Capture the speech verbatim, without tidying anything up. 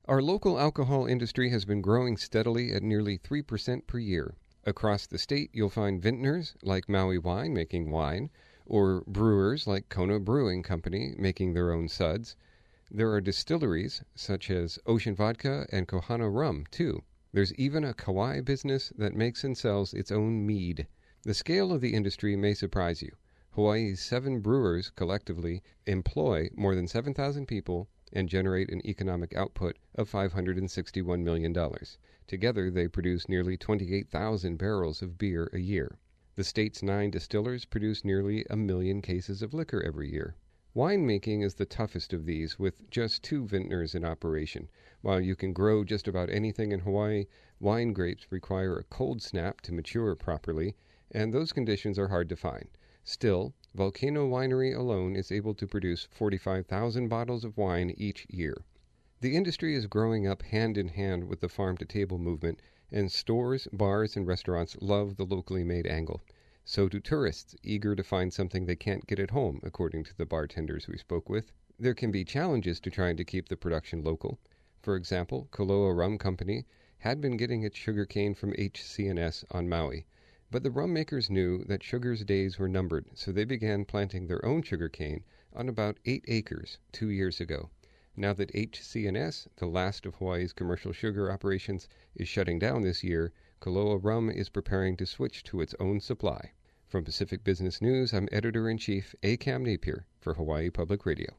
Our local alcohol industry has been growing steadily at nearly three percent per year. Across the state, you'll find vintners like Maui Wine making wine, or brewers like Kona Brewing Company making their own suds. There are distilleries such as Ocean Vodka and Kohana Rum, too. There's even a Kauai business that makes and sells its own mead. The scale of the industry may surprise you. Hawaii's seven brewers collectively employ more than seven thousand people and generate an economic output of five hundred sixty-one million dollars. Together, they produce nearly twenty-eight thousand barrels of beer a year. The state's nine distillers produce nearly a million cases of liquor every year. Winemaking is the toughest of these, with just two vintners in operation. While you can grow just about anything in Hawaii, wine grapes require a cold snap to mature properly, and those conditions are hard to find. Still, Volcano Winery alone is able to produce forty-five thousand bottles of wine each year. The industry is growing up hand in hand with the farm-to-table movement, and stores, bars, and restaurants love the locally made angle. So do tourists, eager to find something they can't get at home, according to the bartenders we spoke with. There can be challenges to trying to keep the production local. For example, Koloa Rum Company had been getting its sugarcane from H C N S on Maui. But the rum makers knew that sugar's days were numbered, so they began planting their own sugarcane on about eight acres two years ago. Now that H C N S, the last of Hawaii's commercial sugar operations, is shutting down this year, Koloa Rum is preparing to switch to its own supply. From Pacific Business News, I'm Editor-in-Chief A. Cam Napier for Hawaii Public Radio.